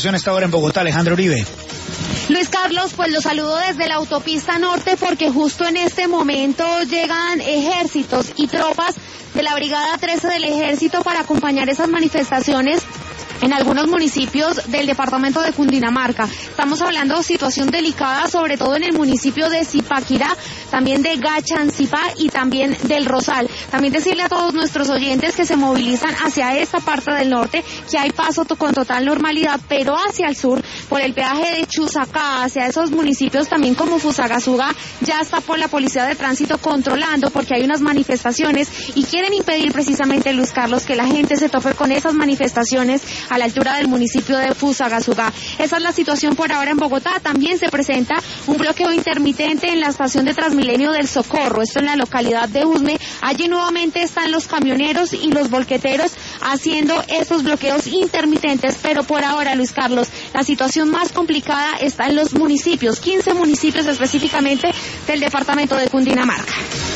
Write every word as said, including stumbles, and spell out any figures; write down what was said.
A esta hora en Bogotá, Alejandro Uribe. Luis Carlos, pues lo saludo desde la autopista norte porque justo en este momento llegan ejércitos y tropas de la Brigada trece del Ejército para acompañar esas manifestaciones en algunos municipios del departamento de Cundinamarca. Estamos hablando de situación delicada, sobre todo en el municipio de Zipaquirá, también de Gachancipá y también del Rosal. También decirle a todos nuestros oyentes que se movilizan hacia esta parte del norte, que hay paso con total normalidad, pero hacia el sur, por el peaje de Chusacá, hacia esos municipios también como Fusagasugá, ya está por la policía de tránsito controlando porque hay unas manifestaciones y quieren impedir precisamente, Luis Carlos, que la gente se tope con esas manifestaciones a la altura del municipio de Fusagasugá. Esa es la situación por ahora en Bogotá. También se presenta un bloqueo intermitente en la estación de Transmilenio del Socorro, esto en la localidad de Usme. Allí nuevamente están los camioneros y los volqueteros haciendo esos bloqueos intermitentes, pero por ahora, Luis Carlos, la situación más complicada está en los municipios, quince municipios específicamente del departamento de Cundinamarca.